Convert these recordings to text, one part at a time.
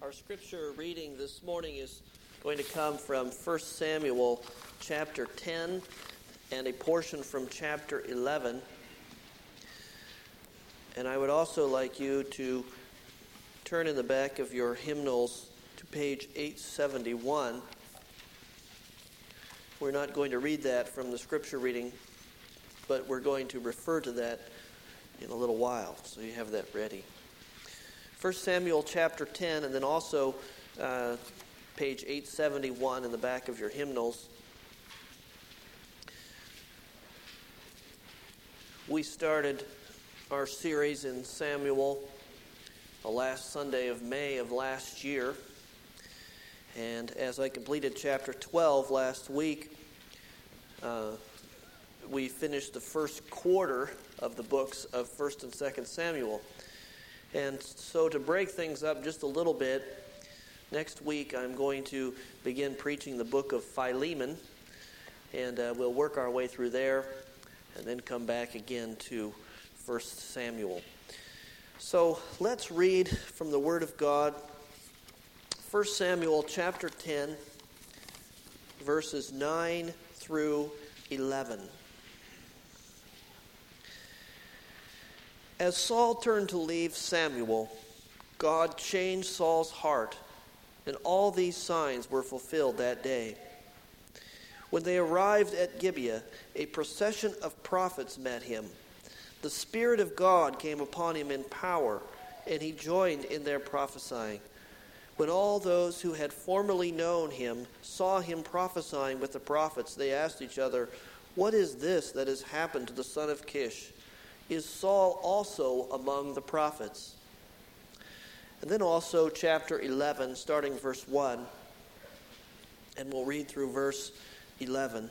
Our scripture reading this morning is going to come from 1 Samuel chapter 10 and a portion from chapter 11. And I would also like you to turn in the back of your hymnals to page 871. We're not going to read that from the scripture reading, but we're going to refer to that in a little while, so you have that ready. 1 Samuel chapter 10, and then also page 871 in the back of your hymnals. We started our series in Samuel the last Sunday of May of last year. And as I completed chapter 12 last week, we finished the first quarter of the books of 1st and 2nd Samuel. And so to break things up just a little bit, next week I'm going to begin preaching the book of Philemon, and we'll work our way through there and then come back again to 1 Samuel. So let's read from the Word of God, 1 Samuel chapter 10, verses 9 through 11. As Saul turned to leave Samuel, God changed Saul's heart, and all these signs were fulfilled that day. When they arrived at Gibeah, a procession of prophets met him. The Spirit of God came upon him in power, and he joined in their prophesying. When all those who had formerly known him saw him prophesying with the prophets, they asked each other, "What is this that has happened to the son of Kish? Is Saul also among the prophets?" And then also chapter 11, starting verse 1, and we'll read through verse 11.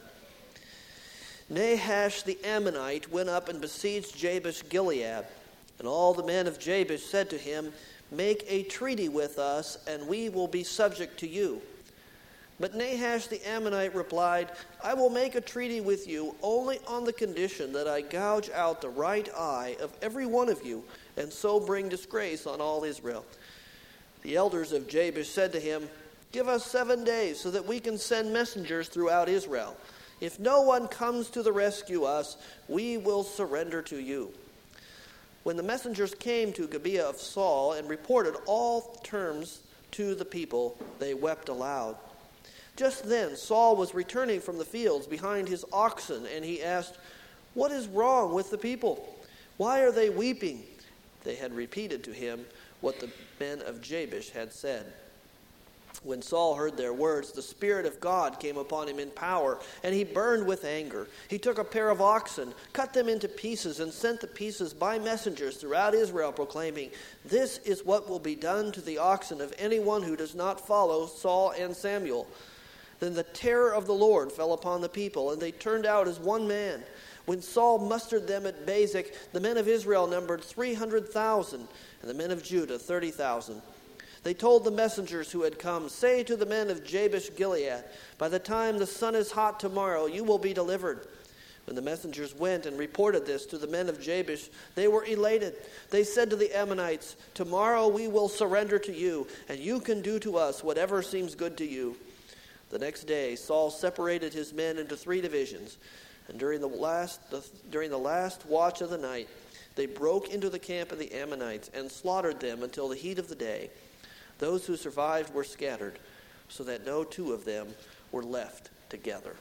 Nahash the Ammonite went up and besieged Jabesh-Gilead, and all the men of Jabesh said to him, "Make a treaty with us, and we will be subject to you." But Nahash the Ammonite replied, "I will make a treaty with you only on the condition that I gouge out the right eye of every one of you, and so bring disgrace on all Israel." The elders of Jabesh said to him, "Give us 7 days so that we can send messengers throughout Israel. If no one comes to the rescue us, we will surrender to you." When the messengers came to Gibeah of Saul and reported all terms to the people, they wept aloud. Just then Saul was returning from the fields behind his oxen, and he asked, "What is wrong with the people? Why are they weeping?" They had repeated to him what the men of Jabesh had said. When Saul heard their words, the Spirit of God came upon him in power, and he burned with anger. He took a pair of oxen, cut them into pieces, and sent the pieces by messengers throughout Israel, proclaiming, "This is what will be done to the oxen of anyone who does not follow Saul and Samuel." Then the terror of the Lord fell upon the people, and they turned out as one man. When Saul mustered them at Bezek, the men of Israel numbered 300,000, and the men of Judah 30,000. They told the messengers who had come, "Say to the men of Jabesh-Gilead, by the time the sun is hot tomorrow, you will be delivered." When the messengers went and reported this to the men of Jabesh, they were elated. They said to the Ammonites, "Tomorrow we will surrender to you, and you can do to us whatever seems good to you." The next day Saul separated his men into 3 divisions, and during the last watch of the night, they broke into the camp of the Ammonites and slaughtered them until the heat of the day. Those who survived were scattered, so that no 2 of them were left together.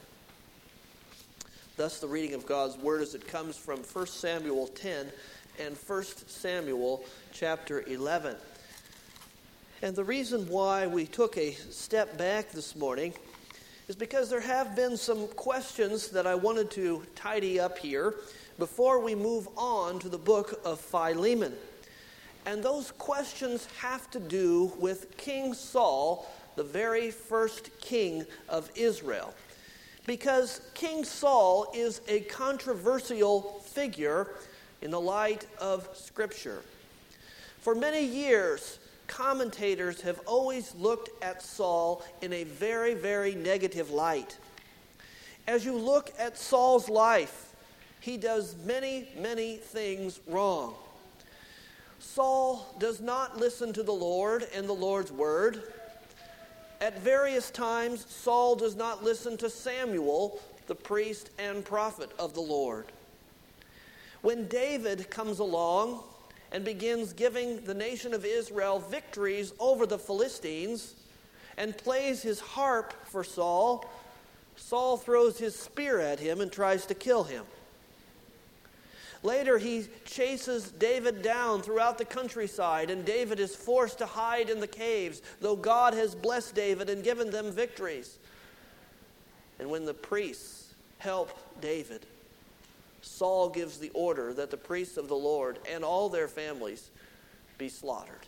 Thus the reading of God's word as it comes from 1 Samuel 10 and 1 Samuel chapter 11. And the reason why we took a step back this morning is because there have been some questions that I wanted to tidy up here before we move on to the book of Philemon. And those questions have to do with King Saul, the very first king of Israel. Because King Saul is a controversial figure in the light of Scripture. For many years, commentators have always looked at Saul in a very, very negative light. As you look at Saul's life, he does many, many things wrong. Saul does not listen to the Lord and the Lord's word. At various times, Saul does not listen to Samuel, the priest and prophet of the Lord. When David comes along and begins giving the nation of Israel victories over the Philistines and plays his harp for Saul, Saul throws his spear at him and tries to kill him. Later, he chases David down throughout the countryside, and David is forced to hide in the caves, though God has blessed David and given them victories. And when the priests help David, Saul gives the order that the priests of the Lord and all their families be slaughtered.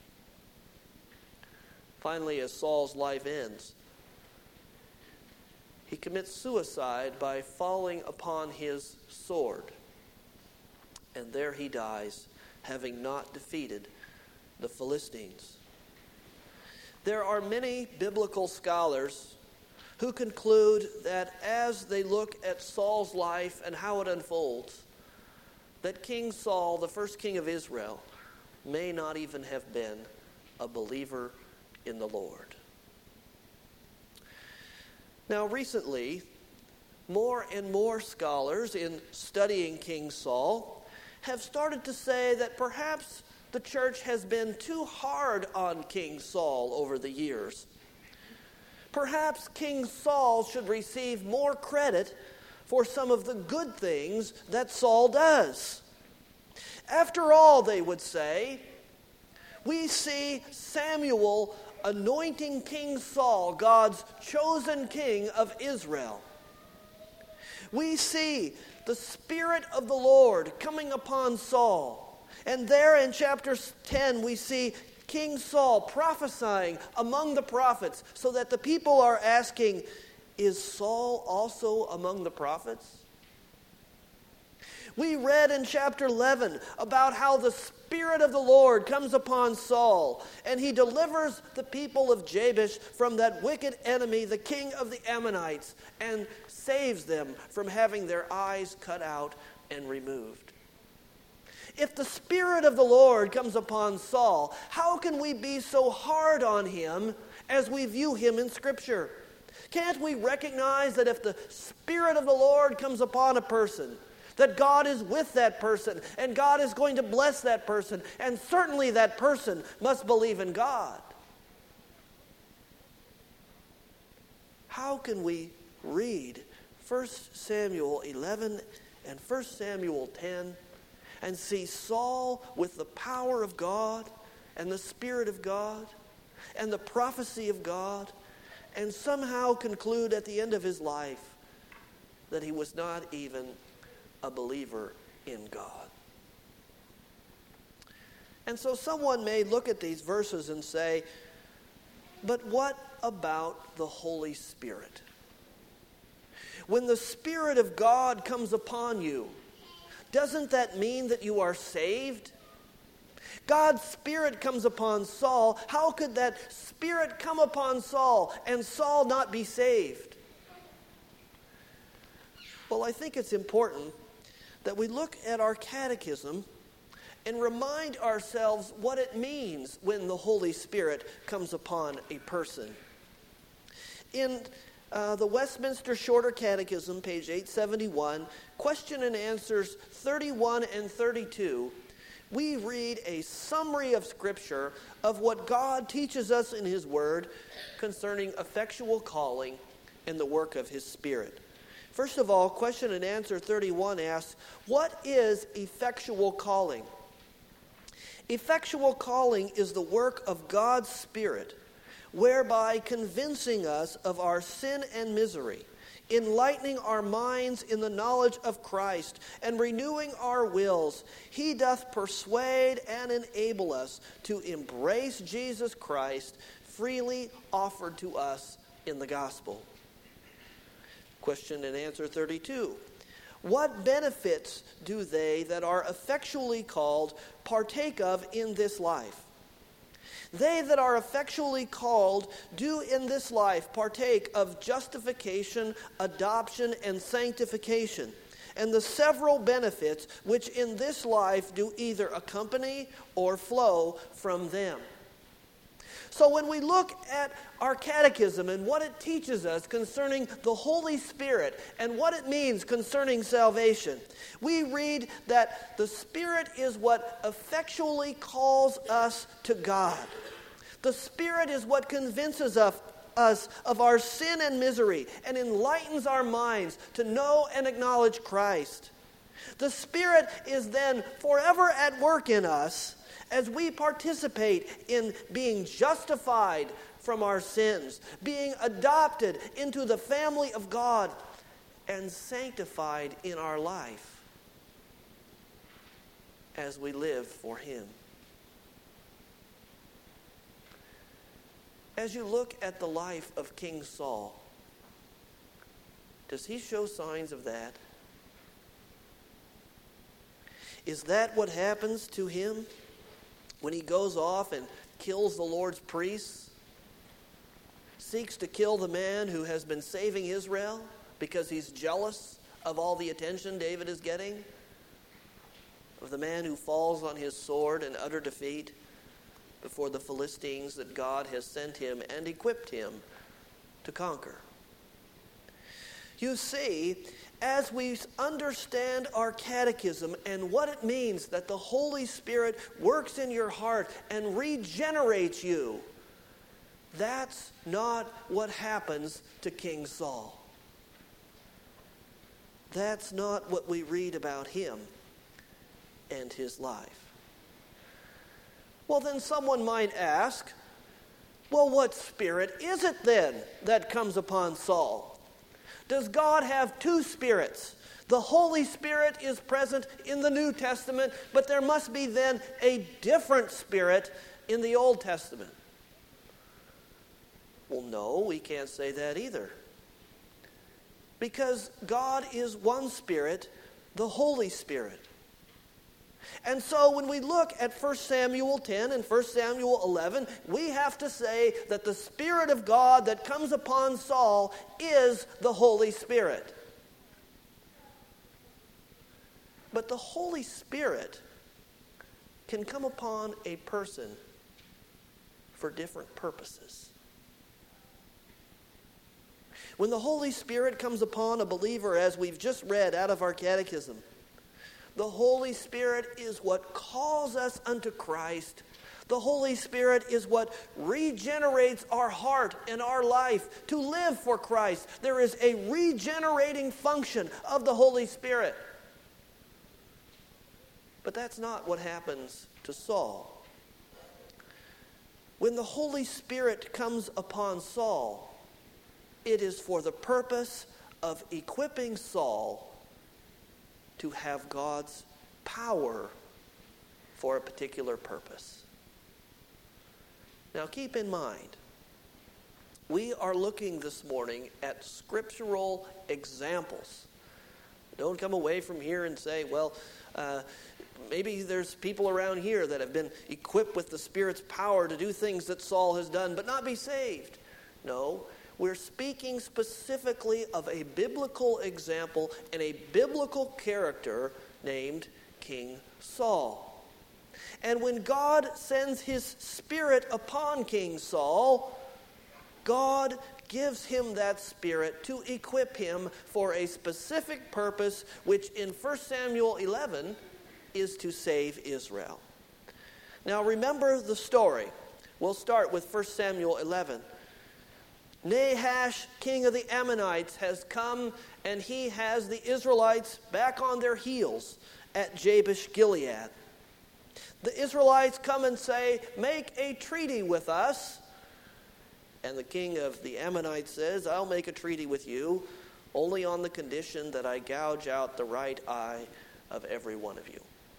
Finally, as Saul's life ends, he commits suicide by falling upon his sword. And there he dies, having not defeated the Philistines. There are many biblical scholars who conclude that as they look at Saul's life and how it unfolds, that King Saul, the first king of Israel, may not even have been a believer in the Lord. Now, recently, more and more scholars in studying King Saul have started to say that perhaps the church has been too hard on King Saul over the years. Perhaps King Saul should receive more credit for some of the good things that Saul does. After all, they would say, we see Samuel anointing King Saul, God's chosen king of Israel. We see the Spirit of the Lord coming upon Saul. And there in chapter 10, we see King Saul prophesying among the prophets, so that the people are asking, is Saul also among the prophets? We read in chapter 11 about how the Spirit of the Lord comes upon Saul, and he delivers the people of Jabesh from that wicked enemy, the king of the Ammonites, and saves them from having their eyes cut out and removed. If the Spirit of the Lord comes upon Saul, how can we be so hard on him as we view him in Scripture? Can't we recognize that if the Spirit of the Lord comes upon a person, that God is with that person, and God is going to bless that person, and certainly that person must believe in God? How can we read 1 Samuel 11 and 1 Samuel 10 and see Saul with the power of God and the Spirit of God and the prophecy of God, and somehow conclude at the end of his life that he was not even a believer in God? And so someone may look at these verses and say, but what about the Holy Spirit? When the Spirit of God comes upon you, doesn't that mean that you are saved? God's Spirit comes upon Saul. How could that Spirit come upon Saul and Saul not be saved? Well, I think it's important that we look at our catechism and remind ourselves what it means when the Holy Spirit comes upon a person. In the Westminster Shorter Catechism, page 871, question and answers 31 and 32, we read a summary of Scripture of what God teaches us in His Word concerning effectual calling and the work of His Spirit. First of all, question and answer 31 asks, what is effectual calling? Effectual calling is the work of God's Spirit, whereby convincing us of our sin and misery, enlightening our minds in the knowledge of Christ, and renewing our wills, He doth persuade and enable us to embrace Jesus Christ, freely offered to us in the gospel. Question and answer 32. What benefits do they that are effectually called partake of in this life? They that are effectually called do in this life partake of justification, adoption, and sanctification, and the several benefits which in this life do either accompany or flow from them. So when we look at our catechism and what it teaches us concerning the Holy Spirit and what it means concerning salvation, we read that the Spirit is what effectually calls us to God. The Spirit is what convinces us of our sin and misery and enlightens our minds to know and acknowledge Christ. The Spirit is then forever at work in us as we participate in being justified from our sins, being adopted into the family of God, and sanctified in our life as we live for Him. As you look at the life of King Saul, does he show signs of that? Is that what happens to him when he goes off and kills the Lord's priests? Seeks to kill the man who has been saving Israel because he's jealous of all the attention David is getting? Of the man who falls on his sword in utter defeat before the Philistines that God has sent him and equipped him to conquer. You see, as we understand our catechism and what it means that the Holy Spirit works in your heart and regenerates you, that's not what happens to King Saul. That's not what we read about him and his life. Well, then someone might ask, well, what spirit is it then that comes upon Saul? Does God have two spirits? The Holy Spirit is present in the New Testament, but there must be then a different spirit in the Old Testament. Well, no, we can't say that either. Because God is one Spirit, the Holy Spirit. And so when we look at 1 Samuel 10 and 1 Samuel 11, we have to say that the Spirit of God that comes upon Saul is the Holy Spirit. But the Holy Spirit can come upon a person for different purposes. When the Holy Spirit comes upon a believer, as we've just read out of our catechism, the Holy Spirit is what calls us unto Christ. The Holy Spirit is what regenerates our heart and our life to live for Christ. There is a regenerating function of the Holy Spirit. But that's not what happens to Saul. When the Holy Spirit comes upon Saul, it is for the purpose of equipping Saul to have God's power for a particular purpose. Now keep in mind, we are looking this morning at scriptural examples. Don't come away from here and say, well, maybe there's people around here that have been equipped with the Spirit's power to do things that Saul has done, but not be saved. No, we're speaking specifically of a biblical example and a biblical character named King Saul. And when God sends His Spirit upon King Saul, God gives him that Spirit to equip him for a specific purpose, which in 1 Samuel 11 is to save Israel. Now remember the story. We'll start with 1 Samuel 11. Nahash, king of the Ammonites, has come and he has the Israelites back on their heels at Jabesh Gilead. The Israelites come and say, make a treaty with us. And the king of the Ammonites says, I'll make a treaty with you only on the condition that I gouge out the right eye of every one of you.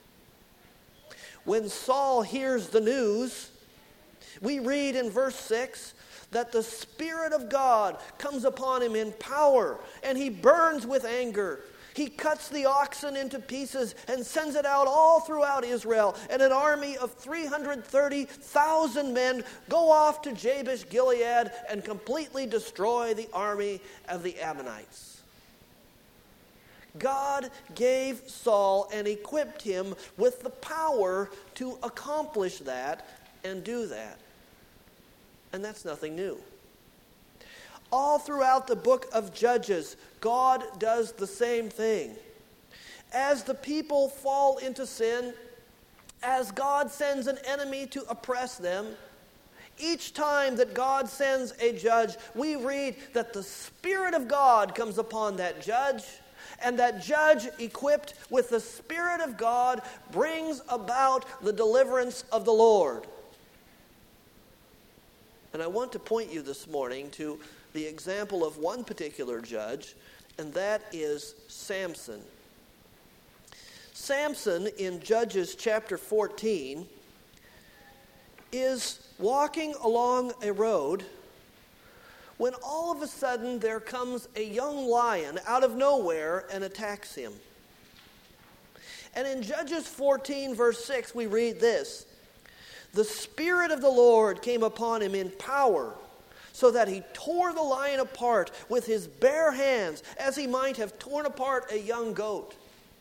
When Saul hears the news, we read in verse 6 that the Spirit of God comes upon him in power, and he burns with anger. He cuts the oxen into pieces and sends it out all throughout Israel, and an army of 330,000 men go off to Jabesh Gilead and completely destroy the army of the Ammonites. God gave Saul and equipped him with the power to accomplish that and do that. And that's nothing new. All throughout the book of Judges, God does the same thing. As the people fall into sin, as God sends an enemy to oppress them, each time that God sends a judge, we read that the Spirit of God comes upon that judge, and that judge, equipped with the Spirit of God, brings about the deliverance of the Lord. And I want to point you this morning to the example of one particular judge, and that is Samson. Samson, in Judges chapter 14, is walking along a road when all of a sudden there comes a young lion out of nowhere and attacks him. And in Judges 14, verse 6, we read this: "The Spirit of the Lord came upon him in power, so that he tore the lion apart with his bare hands, as he might have torn apart a young goat."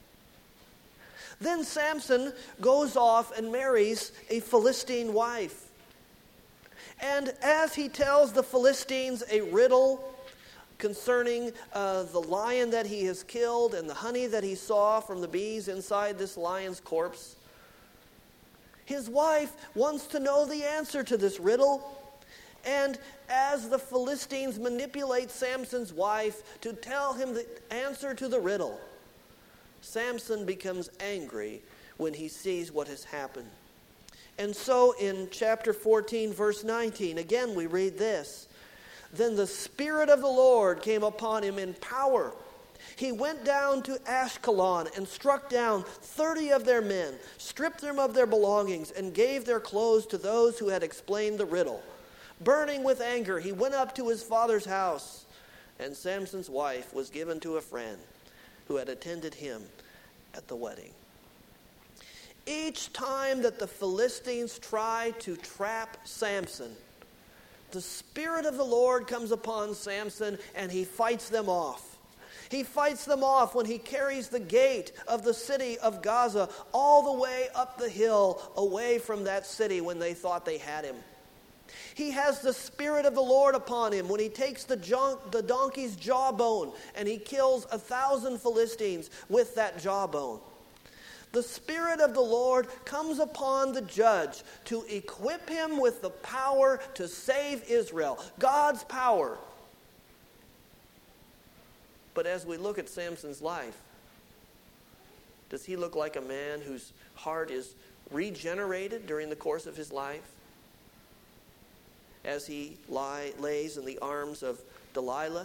Then Samson goes off and marries a Philistine wife. And as he tells the Philistines a riddle concerning the lion that he has killed and the honey that he saw from the bees inside this lion's corpse, his wife wants to know the answer to this riddle. And as the Philistines manipulate Samson's wife to tell him the answer to the riddle, Samson becomes angry when he sees what has happened. And so in chapter 14, verse 19, again we read this: "Then the Spirit of the Lord came upon him in power. He went down to Ashkelon and struck down 30 of their men, stripped them of their belongings, and gave their clothes to those who had explained the riddle. Burning with anger, he went up to his father's house, and Samson's wife was given to a friend who had attended him at the wedding." Each time that the Philistines try to trap Samson, the Spirit of the Lord comes upon Samson and he fights them off. He fights them off when he carries the gate of the city of Gaza all the way up the hill away from that city when they thought they had him. He has the Spirit of the Lord upon him when he takes the donkey's jawbone and he kills 1,000 Philistines with that jawbone. The Spirit of the Lord comes upon the judge to equip him with the power to save Israel. God's power. But as we look at Samson's life, does he look like a man whose heart is regenerated during the course of his life? As he lays in the arms of Delilah,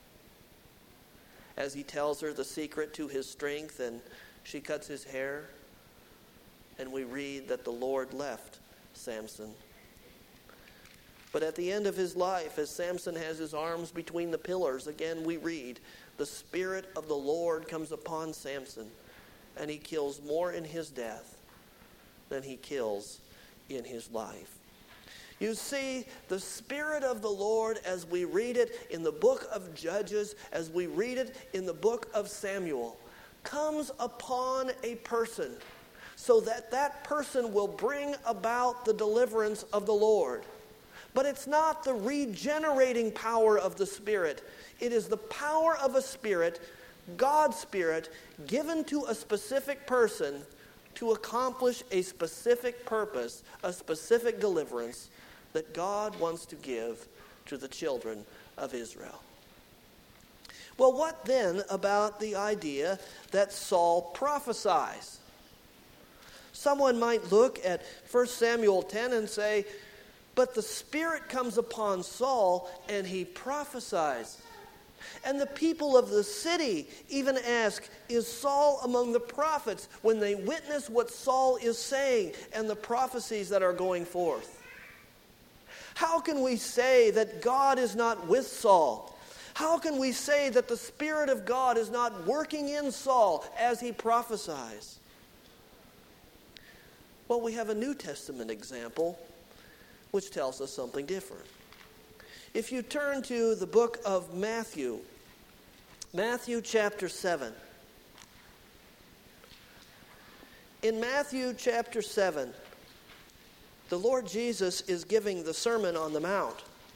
as he tells her the secret to his strength and she cuts his hair, and we read that the Lord left Samson. But at the end of his life, as Samson has his arms between the pillars, again we read, the Spirit of the Lord comes upon Samson, and he kills more in his death than he kills in his life. You see, the Spirit of the Lord, as we read it in the book of Judges, as we read it in the book of Samuel, comes upon a person so that that person will bring about the deliverance of the Lord. But it's not the regenerating power of the Spirit. It is the power of a Spirit, God's Spirit, given to a specific person to accomplish a specific purpose, a specific deliverance that God wants to give to the children of Israel. Well, what then about the idea that Saul prophesies? Someone might look at 1 Samuel 10 and say, but the Spirit comes upon Saul and he prophesies. And the people of the city even ask, is Saul among the prophets, when they witness what Saul is saying and the prophecies that are going forth? How can we say that God is not with Saul? How can we say that the Spirit of God is not working in Saul as he prophesies? Well, we have a New Testament example which tells us something different. If you turn to the book of Matthew, Matthew chapter 7, In Matthew chapter 7, the Lord Jesus is giving the Sermon on the Mount.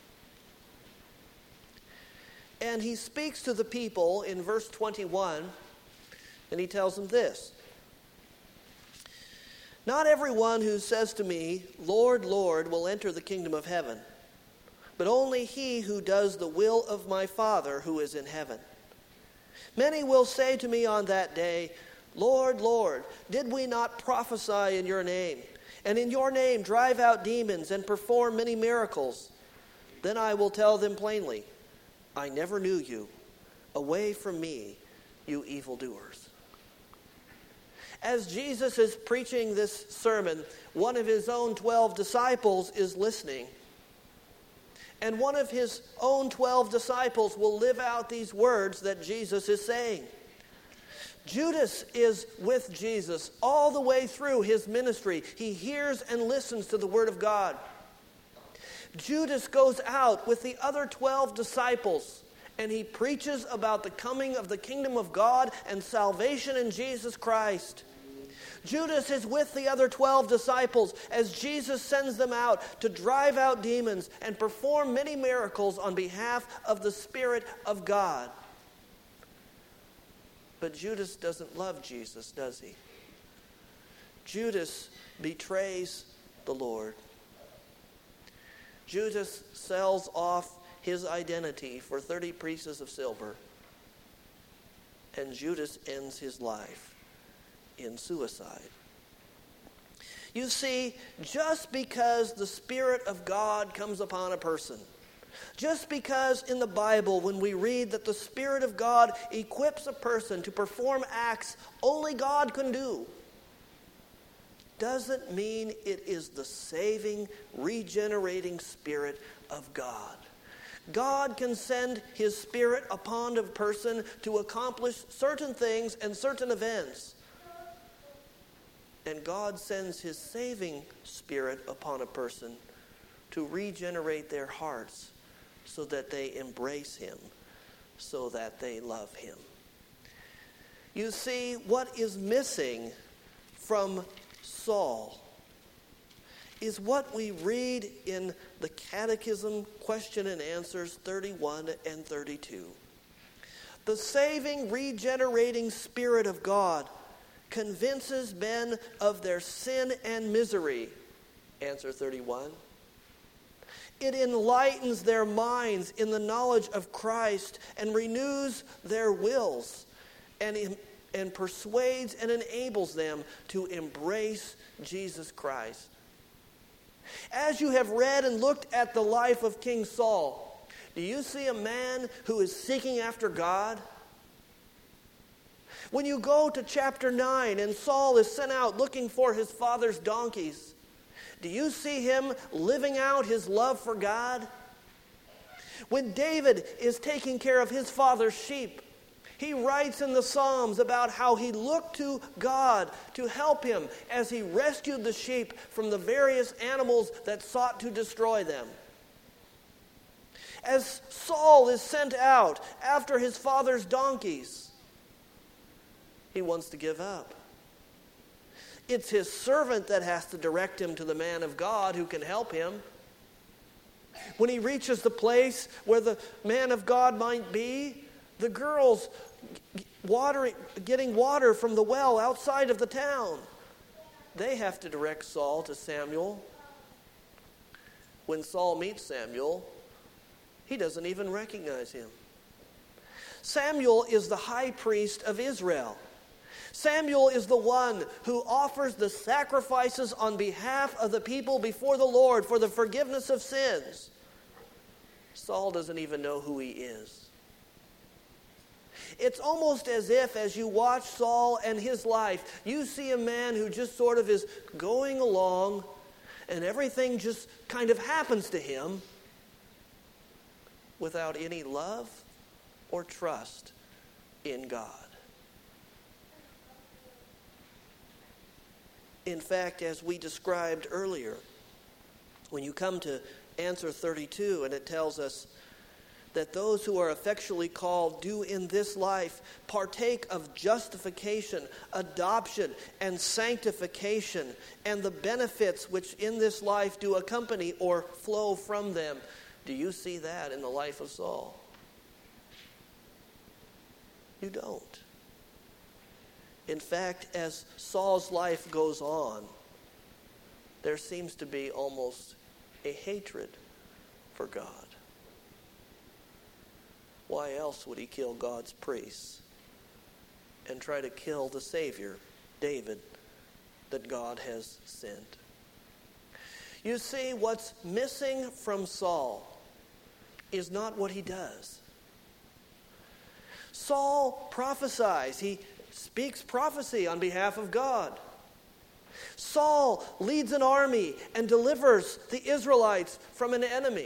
And he speaks to the people in verse 21, and he tells them this: "Not everyone who says to me, 'Lord, Lord,' will enter the kingdom of heaven, but only he who does the will of my Father who is in heaven. Many will say to me on that day, 'Lord, Lord, did we not prophesy in your name, and in your name drive out demons and perform many miracles?' Then I will tell them plainly, 'I never knew you. Away from me, you evildoers.'" As Jesus is preaching this sermon, one of his own 12 disciples is listening. And one of his own 12 disciples will live out these words that Jesus is saying. Judas is with Jesus all the way through his ministry. He hears and listens to the word of God. Judas goes out with the other 12 disciples, and he preaches about the coming of the kingdom of God and salvation in Jesus Christ. Judas is with the other 12 disciples as Jesus sends them out to drive out demons and perform many miracles on behalf of the Spirit of God. But Judas doesn't love Jesus, does he? Judas betrays the Lord. Judas sells off his identity for 30 pieces of silver. And Judas ends his life in suicide. You see, just because the Spirit of God comes upon a person, just because in the Bible when we read that the Spirit of God equips a person to perform acts only God can do, doesn't mean it is the saving, regenerating Spirit of God. God can send His Spirit upon a person to accomplish certain things and certain events. And God sends His saving Spirit upon a person to regenerate their hearts so that they embrace Him, so that they love Him. You see, what is missing from Saul is what we read in the Catechism Question and Answers 31 and 32. The saving, regenerating Spirit of God convinces men of their sin and misery. Answer 31. It enlightens their minds in the knowledge of Christ and renews their wills and persuades and enables them to embrace Jesus Christ. As you have read and looked at the life of King Saul, do you see a man who is seeking after God? When you go to chapter 9 and Saul is sent out looking for his father's donkeys, do you see him living out his love for God? When David is taking care of his father's sheep, he writes in the Psalms about how he looked to God to help him as he rescued the sheep from the various animals that sought to destroy them. As Saul is sent out after his father's donkeys, he wants to give up. It's his servant that has to direct him to the man of God who can help him. When he reaches the place where the man of God might be, the girls getting water from the well outside of the town, they have to direct Saul to Samuel. When Saul meets Samuel, he doesn't even recognize him. Samuel is the high priest of Israel. Samuel is the one who offers the sacrifices on behalf of the people before the Lord for the forgiveness of sins. Saul doesn't even know who he is. It's almost as if, as you watch Saul and his life, you see a man who just sort of is going along and everything just kind of happens to him without any love or trust in God. In fact, as we described earlier, when you come to answer 32 and it tells us, that those who are effectually called do in this life partake of justification, adoption, and sanctification, and the benefits which in this life do accompany or flow from them. Do you see that in the life of Saul? You don't. In fact, as Saul's life goes on, there seems to be almost a hatred for God. Why else would he kill God's priests and try to kill the Savior, David, that God has sent? You see, what's missing from Saul is not what he does. Saul prophesies. He speaks prophecy on behalf of God. Saul leads an army and delivers the Israelites from an enemy.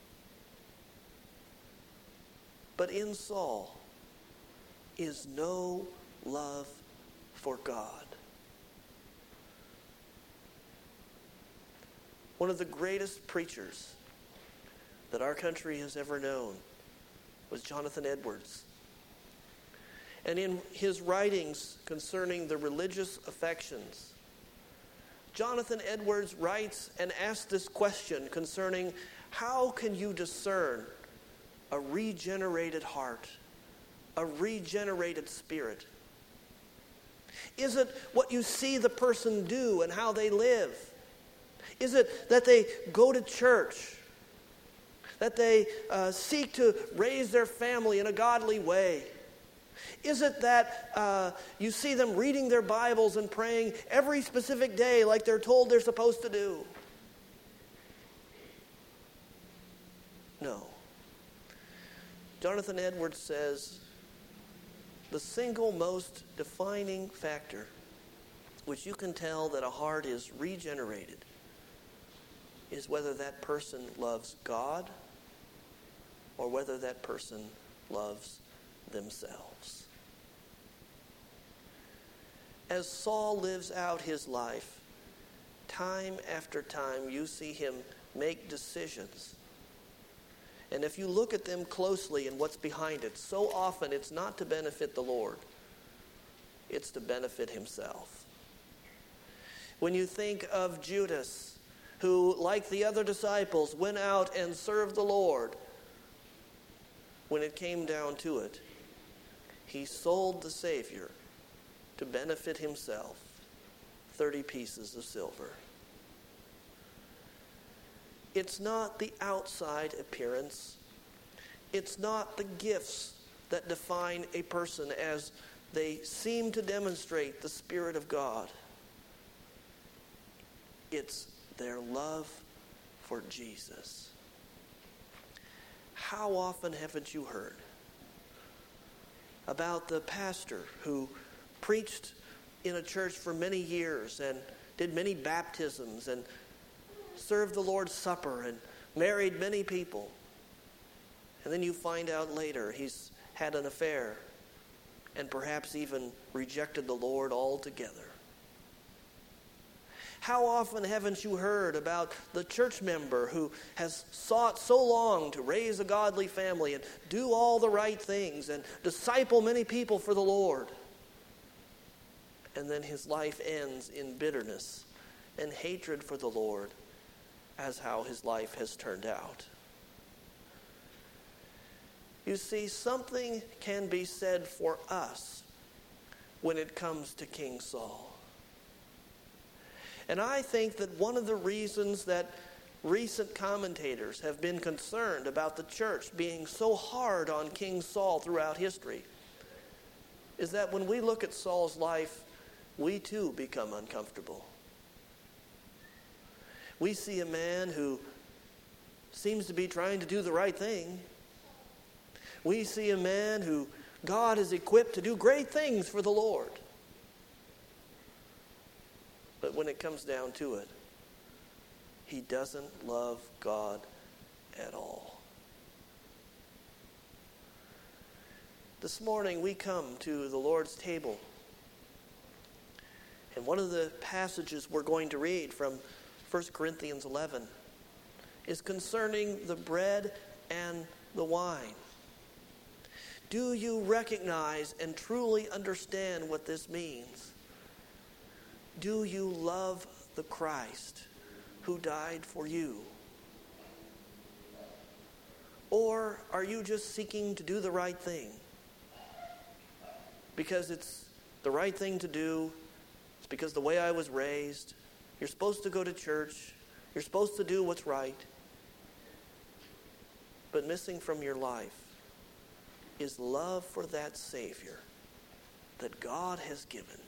But in Saul is no love for God. One of the greatest preachers that our country has ever known was Jonathan Edwards. And in his writings concerning the religious affections, Jonathan Edwards writes and asks this question concerning how can you discern a regenerated heart, a regenerated spirit? Is it what you see the person do and how they live? Is it that they go to church, that they seek to raise their family in a godly way? Is it that you see them reading their Bibles and praying every specific day like they're told they're supposed to do? No. Jonathan Edwards says the single most defining factor which you can tell that a heart is regenerated is whether that person loves God or whether that person loves themselves. As Saul lives out his life, time after time you see him make decisions. And if you look at them closely and what's behind it, so often it's not to benefit the Lord. It's to benefit himself. When you think of Judas, who, like the other disciples, went out and served the Lord, when it came down to it, he sold the Savior to benefit himself, 30 pieces of silver. It's not the outside appearance. It's not the gifts that define a person as they seem to demonstrate the Spirit of God. It's their love for Jesus. How often haven't you heard about the pastor who preached in a church for many years and did many baptisms and served the Lord's Supper and married many people, and then you find out later he's had an affair and perhaps even rejected the Lord altogether? How often haven't you heard about the church member who has sought so long to raise a godly family and do all the right things and disciple many people for the Lord, and then his life ends in bitterness and hatred for the Lord, as how his life has turned out? You see, something can be said for us when it comes to King Saul. And I think that one of the reasons that recent commentators have been concerned about the church being so hard on King Saul throughout history is that when we look at Saul's life, we too become uncomfortable. We see a man who seems to be trying to do the right thing. We see a man who God has equipped to do great things for the Lord. But when it comes down to it, he doesn't love God at all. This morning we come to the Lord's table. And one of the passages we're going to read from 1 Corinthians 11 is concerning the bread and the wine? Do you recognize and truly understand what this means? Do you love the Christ who died for you? Or are you just seeking to do the right thing? Because it's the right thing to do. It's because the way I was raised. You're supposed to go to church. You're supposed to do what's right. But missing from your life is love for that Savior that God has given.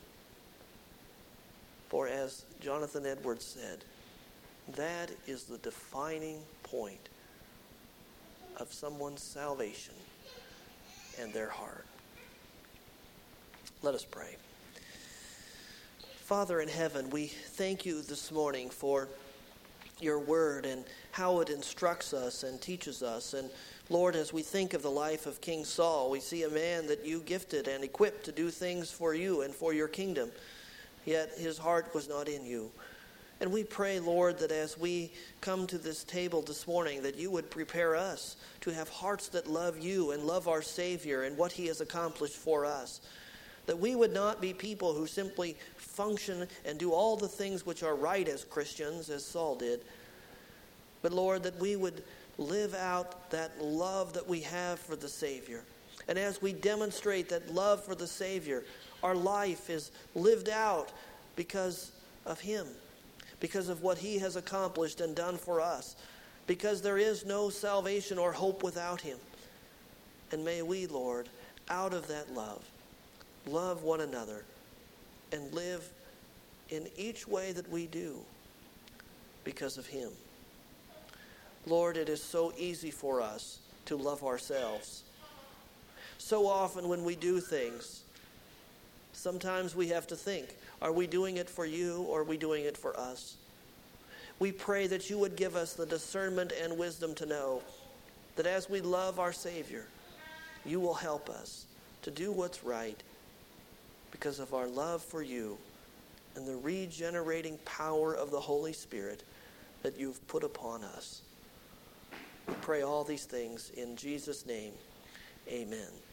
For as Jonathan Edwards said, that is the defining point of someone's salvation and their heart. Let us pray. Father in heaven, we thank you this morning for your word and how it instructs us and teaches us. And Lord, as we think of the life of King Saul, we see a man that you gifted and equipped to do things for you and for your kingdom. Yet his heart was not in you. And we pray, Lord, that as we come to this table this morning, that you would prepare us to have hearts that love you and love our Savior and what he has accomplished for us. That we would not be people who simply function and do all the things which are right as Christians, as Saul did. But Lord, that we would live out that love that we have for the Savior. And as we demonstrate that love for the Savior, our life is lived out because of him, because of what he has accomplished and done for us, because there is no salvation or hope without him. And may we, Lord, out of that love one another and live in each way that we do because of him. Lord, it is so easy for us to love ourselves. So often when we do things, sometimes we have to think, are we doing it for you or are we doing it for us? We pray that you would give us the discernment and wisdom to know that as we love our Savior, you will help us to do what's right because of our love for you and the regenerating power of the Holy Spirit that you've put upon us. We pray all these things in Jesus' name. Amen.